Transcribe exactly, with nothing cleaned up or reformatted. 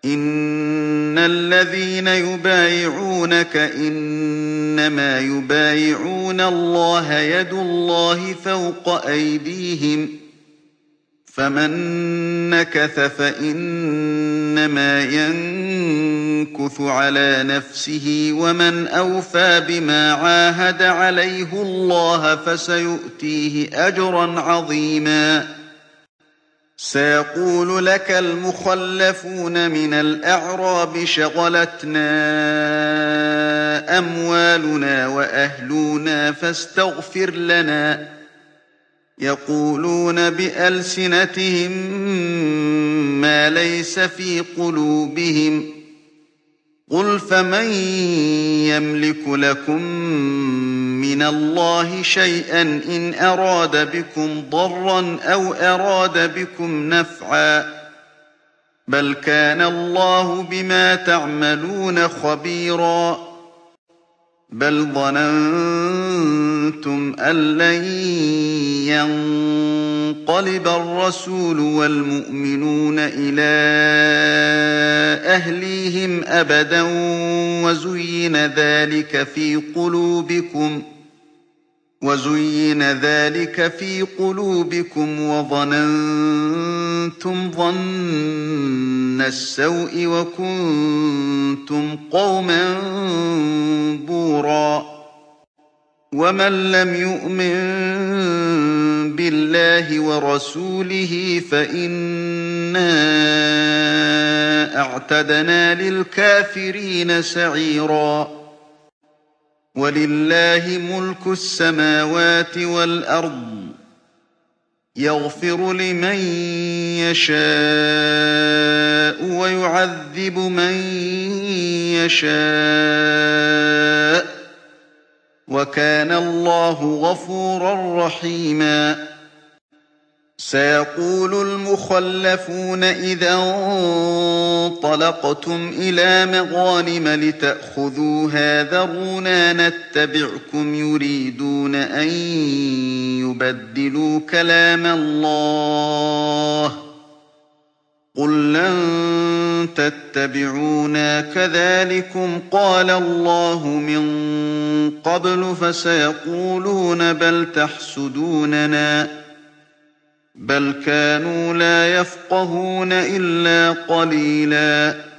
إن الذين يبايعونك إنما يبايعون الله يد الله فوق أيديهم فمن نكث فإنما ينكث على نفسه ومن أوفى بما عاهد عليه الله فسيؤتيه أجرا عظيما. سيقول لك المخلفون من الأعراب شغلتنا أموالنا وأهلنا فاستغفر لنا يقولون بألسنتهم ما ليس في قلوبهم قل فمن يملك لكم من الله شيئا إن أراد بكم ضرا أو أراد بكم نفعا بل كان الله بما تعملون خبيرا. بل ظننتم أن لن ينقلب الرسول والمؤمنون إلى أهليهم أبدا وزين ذلك في قلوبكم وزين ذلك في قلوبكم وظننتم ظن السوء وكنتم قوما بورا. ومن لم يؤمن بالله ورسوله فإنا أعتدنا للكافرين سعيرا. ولله ملك السماوات والأرض يغفر لمن يشاء ويعذب من يشاء وكان الله غفورا رحيما. سيقول المخلفون إذا انطلقتم إلى مغانم لتأخذوها ذرونا نتبعكم يريدون أن يبدلوا كلام الله قل لن تتبعونا كذلكم قال الله من قبل فسيقولون بل تحسدوننا بل كانوا لا يفقهون إلا قليلا.